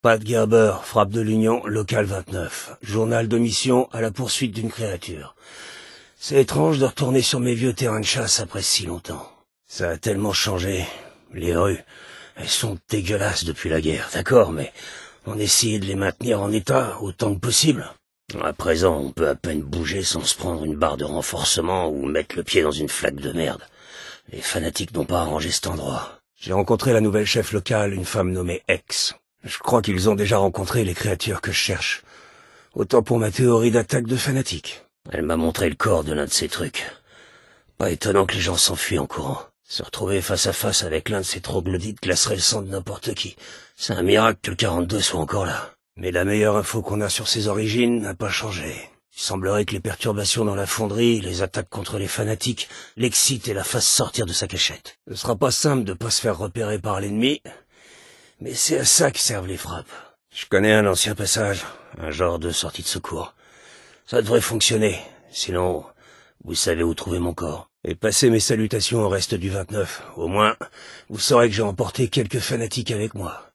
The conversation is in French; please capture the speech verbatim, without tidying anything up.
Pat Gerber, frappe de l'Union, local vingt-neuf. Journal de mission à la poursuite d'une créature. C'est étrange de retourner sur mes vieux terrains de chasse après si longtemps. Ça a tellement changé. Les rues, elles sont dégueulasses depuis la guerre, d'accord, mais on essayait de les maintenir en état autant que possible. À présent, on peut à peine bouger sans se prendre une barre de renforcement ou mettre le pied dans une flaque de merde. Les fanatiques n'ont pas arrangé cet endroit. J'ai rencontré la nouvelle chef locale, une femme nommée X. Je crois qu'ils ont déjà rencontré les créatures que je cherche. Autant pour ma théorie d'attaque de fanatiques. Elle m'a montré le corps de l'un de ces trucs. Pas étonnant que les gens s'enfuient en courant. Se retrouver face à face avec l'un de ces troglodytes glacerait le sang de n'importe qui. C'est un miracle que le quarante-deux soit encore là. Mais la meilleure info qu'on a sur ses origines n'a pas changé. Il semblerait que les perturbations dans la fonderie, les attaques contre les fanatiques, l'excitent et la fassent sortir de sa cachette. Ce sera pas simple de pas se faire repérer par l'ennemi, mais c'est à ça que servent les frappes. Je connais un ancien passage, un genre de sortie de secours. Ça devrait fonctionner, sinon vous savez où trouver mon corps. Et passez mes salutations au reste du vingt-neuf. Au moins, vous saurez que j'ai emporté quelques fanatiques avec moi.